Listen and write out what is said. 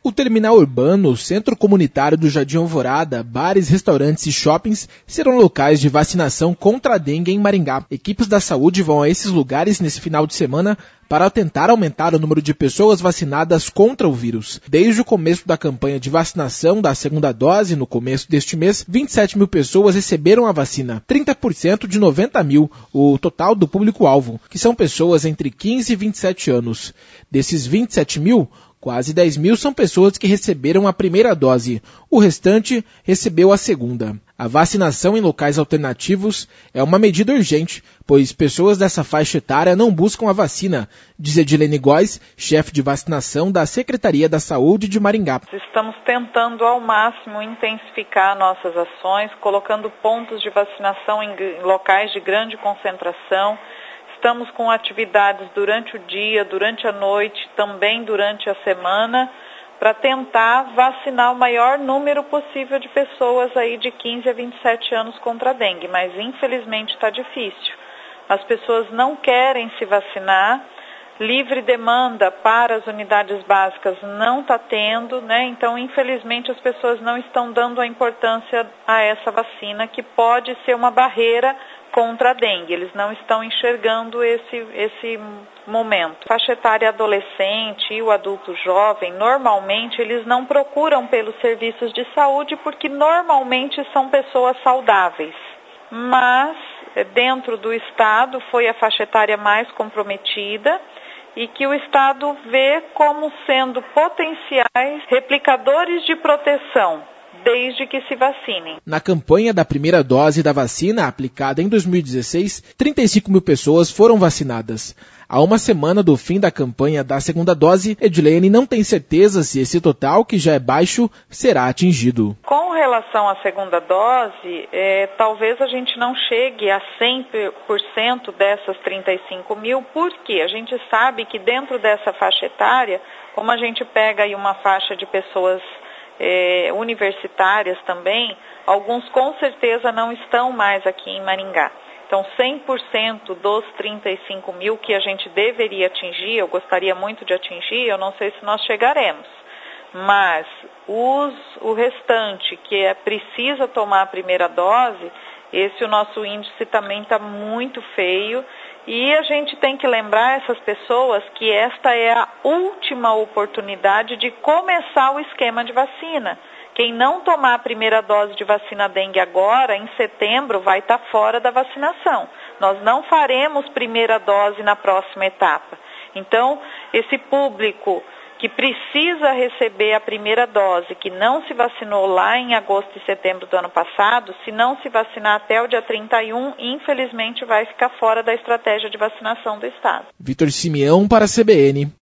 O terminal urbano, o centro comunitário do Jardim Alvorada, bares, restaurantes e shoppings serão locais de vacinação contra a dengue em Maringá. Equipes da saúde vão a esses lugares nesse final de semana para tentar aumentar o número de pessoas vacinadas contra o vírus. Desde o começo da campanha de vacinação da segunda dose, no começo deste mês, 27 mil pessoas receberam a vacina, 30% de 90 mil, o total do público-alvo, que são pessoas entre 15 e 27 anos. Desses 27 mil, quase 10 mil são pessoas que receberam a primeira dose, o restante recebeu a segunda. A vacinação em locais alternativos é uma medida urgente, pois pessoas dessa faixa etária não buscam a vacina, diz Edilene Góes, chefe de vacinação da Secretaria da Saúde de Maringá. Estamos tentando ao máximo intensificar nossas ações, colocando pontos de vacinação em locais de grande concentração. Estamos com atividades durante o dia, durante a noite, também durante a semana, para tentar vacinar o maior número possível de pessoas aí de 15 a 27 anos contra a dengue, mas infelizmente está difícil. As pessoas não querem se vacinar, livre demanda para as unidades básicas não está tendo, né? Então infelizmente as pessoas não estão dando a importância a essa vacina, que pode ser uma barreira contra a dengue. Eles não estão enxergando esse momento. A faixa etária adolescente e o adulto jovem, normalmente eles não procuram pelos serviços de saúde porque normalmente são pessoas saudáveis. Mas dentro do Estado foi a faixa etária mais comprometida e que o Estado vê como sendo potenciais replicadores de proteção, desde que se vacinem. Na campanha da primeira dose da vacina, aplicada em 2016, 35 mil pessoas foram vacinadas. Há uma semana do fim da campanha da segunda dose, Edilene não tem certeza se esse total, que já é baixo, será atingido. Com relação à segunda dose, talvez a gente não chegue a 100% dessas 35 mil, porque a gente sabe que dentro dessa faixa etária, como a gente pega aí uma faixa de pessoas universitárias também, alguns com certeza não estão mais aqui em Maringá. Então 100% dos 35 mil que a gente deveria atingir, eu gostaria muito de atingir, eu não sei se nós chegaremos. Mas o restante que precisa tomar a primeira dose, o nosso índice também está muito feio. E a gente tem que lembrar essas pessoas que esta é a última oportunidade de começar o esquema de vacina. Quem não tomar a primeira dose de vacina dengue agora, em setembro, vai estar fora da vacinação. Nós não faremos primeira dose na próxima etapa. Então, esse público que precisa receber a primeira dose, que não se vacinou lá em agosto e setembro do ano passado, se não se vacinar até o dia 31, infelizmente vai ficar fora da estratégia de vacinação do Estado. Vitor Simeão para a CBN.